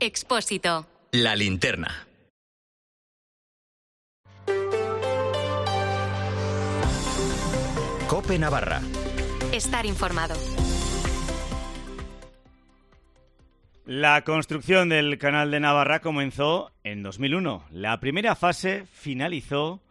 Expósito. La linterna. COPE Navarra. Estar informado. La construcción del Canal de Navarra comenzó en 2001. La primera fase finalizó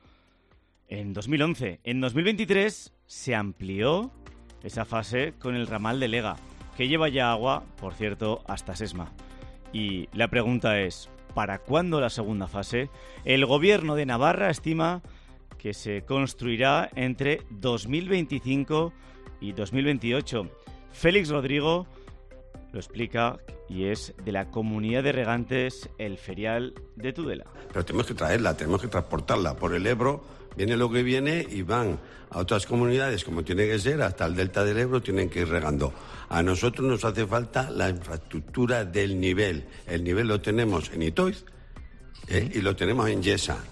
en 2011. En 2023 se amplió esa fase con el ramal de Lega, que lleva ya agua, por cierto, hasta Sesma. Y la pregunta es, ¿para cuándo la segunda fase? El Gobierno de Navarra estima que se construirá entre 2025 y 2028. Félix Rodrigo lo explica y es de la Comunidad de Regantes El Ferial de Tudela. Pero tenemos que traerla, tenemos que transportarla por el Ebro, viene lo que viene y van a otras comunidades como tiene que ser, hasta el delta del Ebro tienen que ir regando. A nosotros nos hace falta la infraestructura del nivel. El nivel lo tenemos en Itoiz y lo tenemos en Yesa.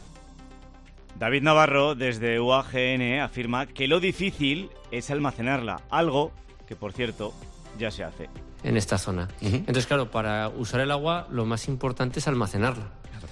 David Navarro, desde UAGN, afirma que lo difícil es almacenarla, algo que, por cierto, ya se hace. En esta zona. Entonces, claro, para usar el agua lo más importante es almacenarla.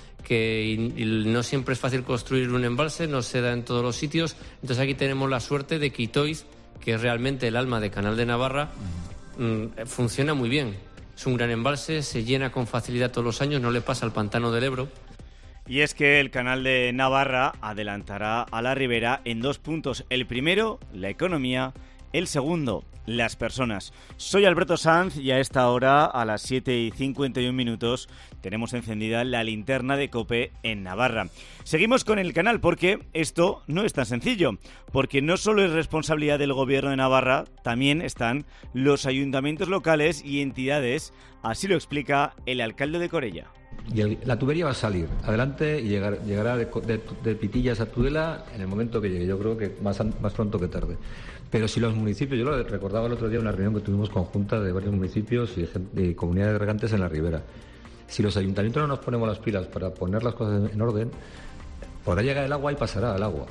Que no siempre es fácil construir un embalse, no se da en todos los sitios. Entonces aquí tenemos la suerte de que Itoiz, que es realmente el alma de Canal de Navarra, funciona muy bien. Es un gran embalse, se llena con facilidad todos los años, no le pasa al pantano del Ebro. Y es que el Canal de Navarra adelantará a la ribera en 2 puntos. El primero, la economía. El segundo, las personas. Soy Alberto Sanz y a esta hora, a las 7:51, tenemos encendida la linterna de COPE en Navarra. Seguimos con el canal porque esto no es tan sencillo, porque no solo es responsabilidad del Gobierno de Navarra, también están los ayuntamientos locales y entidades, así lo explica el alcalde de Corella. Y la tubería va a salir adelante y llegará de Pitillas a Tudela en el momento que llegue. Yo creo que más pronto que tarde. Pero si los municipios, yo lo recordaba el otro día en una reunión que tuvimos conjunta de varios municipios y de comunidades de regantes en la ribera. Si los ayuntamientos no nos ponemos las pilas para poner las cosas en orden, podrá llegar el agua y pasará al agua.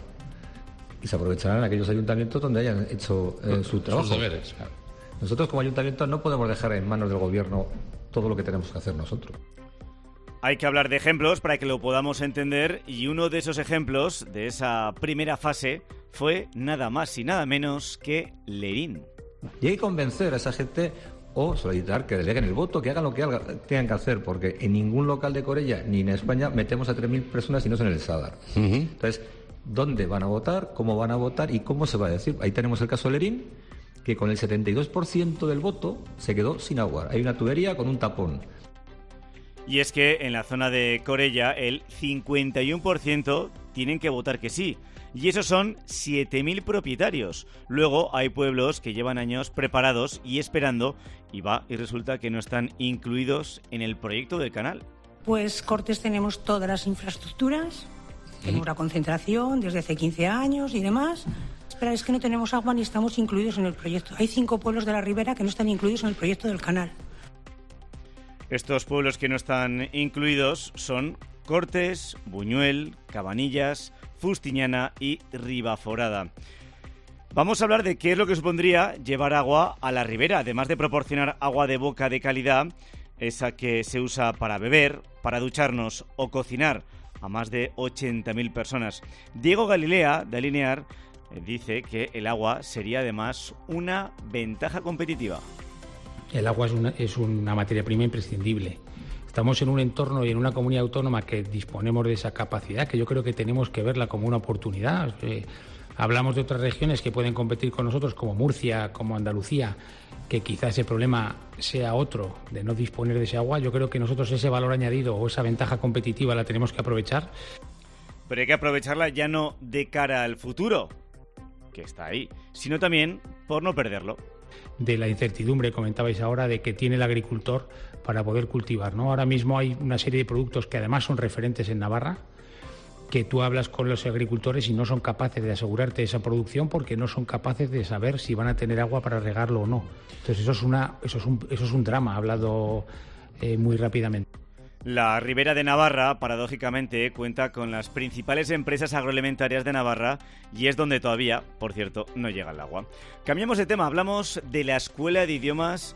Y se aprovecharán aquellos ayuntamientos donde hayan hecho su trabajo. Sus deberes. Claro. Nosotros como ayuntamiento no podemos dejar en manos del gobierno todo lo que tenemos que hacer nosotros. Hay que hablar de ejemplos para que lo podamos entender y uno de esos ejemplos de esa primera fase fue nada más y nada menos que Lerín. Y hay que convencer a esa gente o solicitar que deleguen el voto, que hagan lo que tengan que hacer, porque en ningún local de Corella ni en España metemos a 3.000 personas si no es en el Sadar. Entonces, ¿dónde van a votar? ¿Cómo van a votar? ¿Y cómo se va a decir? Ahí tenemos el caso de Lerín, que con el 72% del voto se quedó sin agua. Hay una tubería con un tapón. Y es que en la zona de Corella el 51% tienen que votar que sí. Y esos son 7.000 propietarios. Luego hay pueblos que llevan años preparados y esperando y resulta que no están incluidos en el proyecto del canal. Pues Cortes tenemos todas las infraestructuras, tenemos la concentración desde hace 15 años y demás. Pero es que no tenemos agua ni estamos incluidos en el proyecto. Hay 5 pueblos de la ribera que no están incluidos en el proyecto del canal. Estos pueblos que no están incluidos son Cortes, Buñuel, Cabanillas, Fustiñana y Ribaforada. Vamos a hablar de qué es lo que supondría llevar agua a la ribera, además de proporcionar agua de boca de calidad, esa que se usa para beber, para ducharnos o cocinar a más de 80.000 personas. Diego Galilea, de Alinear, dice que el agua sería además una ventaja competitiva. El agua es una materia prima imprescindible. Estamos en un entorno y en una comunidad autónoma que disponemos de esa capacidad, que yo creo que tenemos que verla como una oportunidad. Hablamos de otras regiones que pueden competir con nosotros, como Murcia, como Andalucía, que quizás ese problema sea otro, de no disponer de ese agua. Yo creo que nosotros ese valor añadido o esa ventaja competitiva la tenemos que aprovechar. Pero hay que aprovecharla ya no de cara al futuro, que está ahí, sino también por no perderlo. De la incertidumbre, comentabais ahora, de que tiene el agricultor para poder cultivar, ¿no? Ahora mismo hay una serie de productos que además son referentes en Navarra, que tú hablas con los agricultores y no son capaces de asegurarte esa producción porque no son capaces de saber si van a tener agua para regarlo o no. Entonces eso es un drama, hablado muy rápidamente. La Ribera de Navarra, paradójicamente, cuenta con las principales empresas agroalimentarias de Navarra y es donde todavía, por cierto, no llega el agua. Cambiamos de tema, hablamos de la Escuela de Idiomas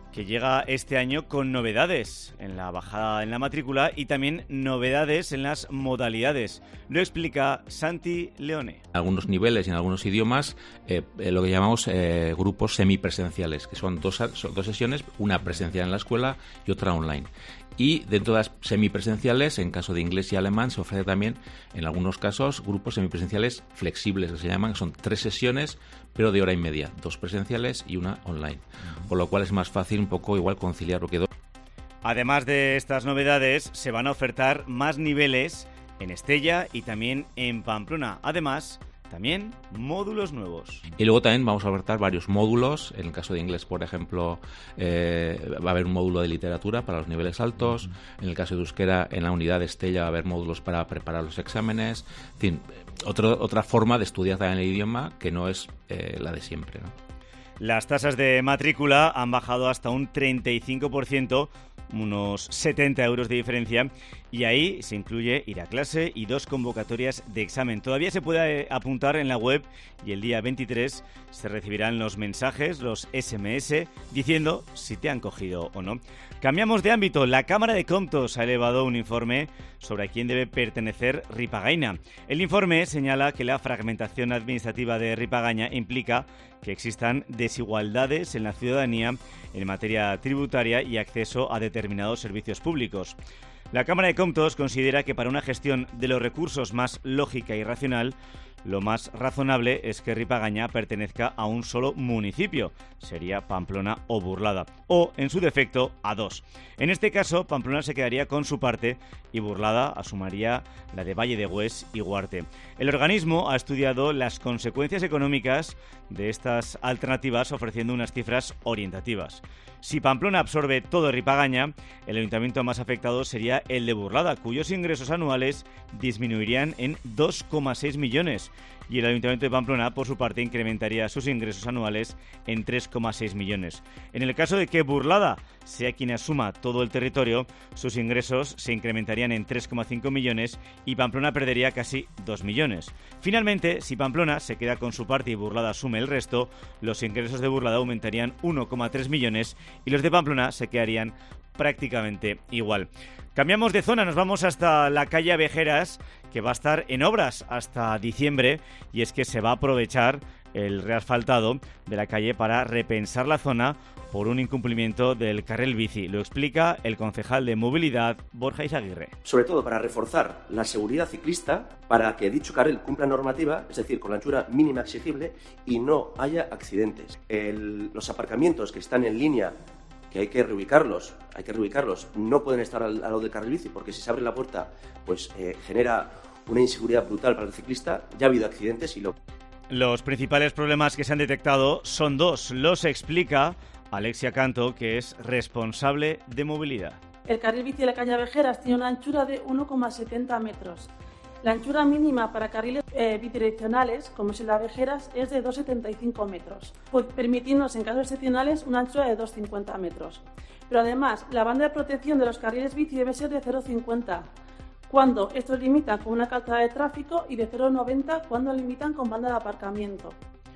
que llega este año con novedades en la bajada en la matrícula y también novedades en las modalidades. Lo explica Santi Leone. En algunos niveles y en algunos idiomas, lo que llamamos grupos semipresenciales, que son dos sesiones, una presencial en la escuela y otra online. Y dentro de las semipresenciales, en caso de inglés y alemán, se ofrece también, en algunos casos, grupos semipresenciales flexibles, que se llaman, que son 3 sesiones, pero de hora y media, 2 presenciales y una online. Con lo cual es más fácil un poco igual conciliar, porque Además de estas novedades, se van a ofertar más niveles en Estella y también en Pamplona. Además, también módulos nuevos. Y luego también vamos a ofertar varios módulos. En el caso de inglés, por ejemplo, va a haber un módulo de literatura para los niveles altos. En el caso de euskera, en la unidad de Estella va a haber módulos para preparar los exámenes. En fin, otra forma de estudiar también el idioma que no es la de siempre, ¿no? Las tasas de matrícula han bajado hasta un 35%, unos 70 euros de diferencia, y ahí se incluye ir a clase y 2 convocatorias de examen. Todavía se puede apuntar en la web y el día 23 se recibirán los mensajes, los SMS, diciendo si te han cogido o no. Cambiamos de ámbito. La Cámara de Comptos ha elevado un informe sobre a quién debe pertenecer Ripagaina. El informe señala que la fragmentación administrativa de Ripagaina implica que existan desigualdades en la ciudadanía en materia tributaria y acceso a determinados servicios públicos. La Cámara de Comptos considera que para una gestión de los recursos más lógica y racional, lo más razonable es que Ripagaina pertenezca a un solo municipio, sería Pamplona o Burlada, o, en su defecto, a 2. En este caso, Pamplona se quedaría con su parte y Burlada asumiría la de Valle de Hues y Guarte. El organismo ha estudiado las consecuencias económicas de estas alternativas ofreciendo unas cifras orientativas. Si Pamplona absorbe todo Ripagaina, el ayuntamiento más afectado sería el de Burlada, cuyos ingresos anuales disminuirían en 2,6 millones. Y el Ayuntamiento de Pamplona, por su parte, incrementaría sus ingresos anuales en 3,6 millones. En el caso de que Burlada sea quien asuma todo el territorio, sus ingresos se incrementarían en 3,5 millones y Pamplona perdería casi 2 millones. Finalmente, si Pamplona se queda con su parte y Burlada asume el resto, los ingresos de Burlada aumentarían 1,3 millones y los de Pamplona se quedarían prácticamente igual. Cambiamos de zona, nos vamos hasta la calle Avejeras, que va a estar en obras hasta diciembre, y es que se va a aprovechar el reasfaltado de la calle para repensar la zona por un incumplimiento del carril bici. Lo explica el concejal de Movilidad, Borja Izaguirre. Sobre todo para reforzar la seguridad ciclista, para que dicho carril cumpla normativa, es decir, con la anchura mínima exigible y no haya accidentes. Los aparcamientos que están en línea, que hay que reubicarlos, no pueden estar al lado del carril bici, porque si se abre la puerta, pues genera una inseguridad brutal para el ciclista. Ya ha habido accidentes Los principales problemas que se han detectado son 2. Los explica Alexia Canto, que es responsable de movilidad. El carril bici de la calle Avejeras tiene una anchura de 1,70 metros. La anchura mínima para carriles bidireccionales, como es el de Avejeras, es de 2,75 metros, permitiéndose en casos excepcionales una anchura de 2,50 metros. Pero además, la banda de protección de los carriles bici debe ser de 0,50, cuando estos limitan con una calzada de tráfico, y de 0,90 cuando limitan con banda de aparcamiento.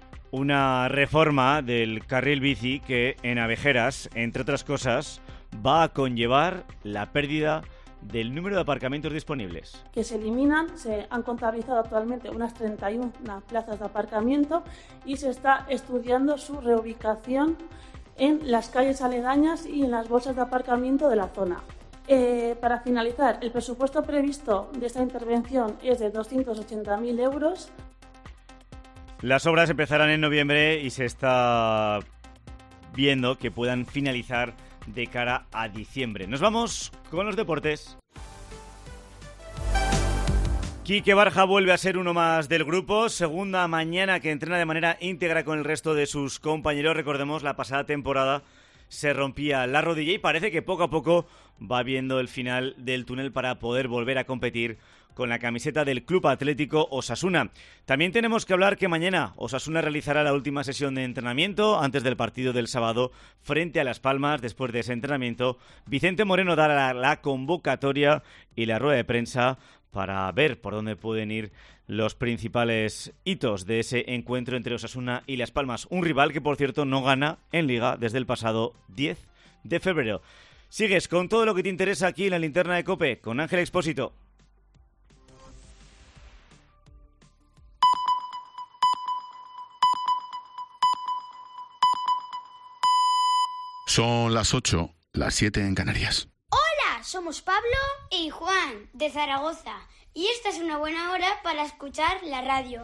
Una reforma del carril bici que en Avejeras, entre otras cosas, va a conllevar la pérdida del número de aparcamientos disponibles. Que se eliminan, se han contabilizado actualmente unas 31 plazas de aparcamiento y se está estudiando su reubicación en las calles aledañas y en las bolsas de aparcamiento de la zona. Para finalizar, el presupuesto previsto de esta intervención es de 280.000 euros. Las obras empezarán en noviembre y se está viendo que puedan finalizar de cara a diciembre. Nos vamos con los deportes. Quique Barja vuelve a ser uno más del grupo, segunda mañana que entrena de manera íntegra con el resto de sus compañeros. Recordemos, la pasada temporada se rompía la rodilla y parece que poco a poco va viendo el final del túnel para poder volver a competir con la camiseta del Club Atlético Osasuna. También tenemos que hablar que mañana Osasuna realizará la última sesión de entrenamiento antes del partido del sábado frente a Las Palmas. Después de ese entrenamiento, Vicente Moreno dará la convocatoria y la rueda de prensa para ver por dónde pueden ir los principales hitos de ese encuentro entre Osasuna y Las Palmas. Un rival que, por cierto, no gana en Liga desde el pasado 10 de febrero. Sigues con todo lo que te interesa aquí en la linterna de COPE con Ángel Expósito. Son las 8, las 7 en Canarias. Hola, somos Pablo y Juan de Zaragoza y esta es una buena hora para escuchar la radio.